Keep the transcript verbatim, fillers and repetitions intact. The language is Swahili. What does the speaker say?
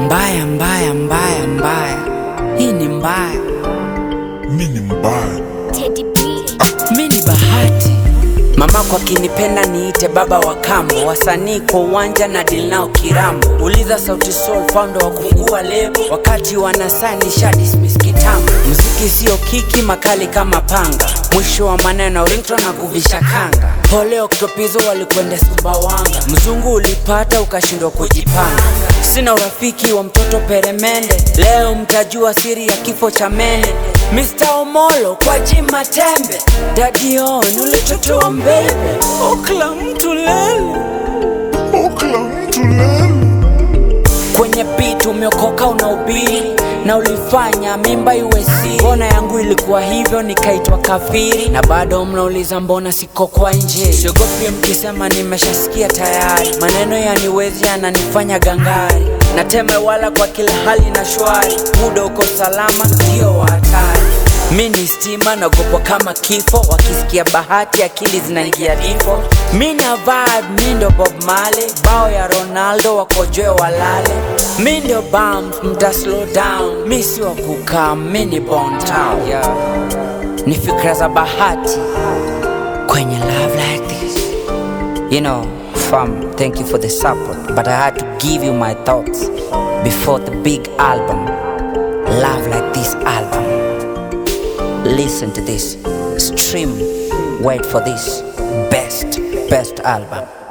Mbaya mbaya mbaya mbaya, hii ni mbaya. Mi ni mbaya. Teddy B. Ah, mi ni bahati. Mama kwa kinipenda niite baba wa kambo. Wasanii kwa uwanja na deal nao kirambo. Uliza Sauti Sol founder wa kufungua lebo. Wakati wanasani sha dismiss kitambo. Muziki sio kiki, makali kama panga. Mwisho wa maneno ringtone na kuvisha kanga. Pole Octopizo walikwenda Sumbawanga. Mzungu ulipata ukashindwa kujipanga. Sina urafiki wa mtoto peremende. Leo mtajua siri ya kifo cha mene. Mister Omolo kwa Jima Tembe. Daddy on ulitotoa mbele. Okla mtu lele. Okla mtu lele. Kwenye beat umeokoka unaubiri na ulifanya mimba iwe siri. Mbona yangu ilikuwa hivyo nikaitwa kafiri. Na bado mnauliza mbona siko kwa nje. Siogopi mkisema nimeshasikia tayari. Maneno yaniwezi yananifanya gangari. Nateme wala kwa kila hali na shwari. Muda uko salama sio wa hatari. Mi ni stima naogopa kama kifo. Wakisikia bahati akili zinaingia difo. Mi na vibe, mi ndo Bob Marley. Bao ya Ronaldo wakojoe walale. Mi ndo bump, mta slow down. Mi si wa kukaa, mi ni Bon Town, yeah. Ni fikra za bahati kwenye love like this. You know, fam, thank you for the support, but I had to give you my thoughts before the big album. Love like this album. Listen to this, stream, wait for this best, best album.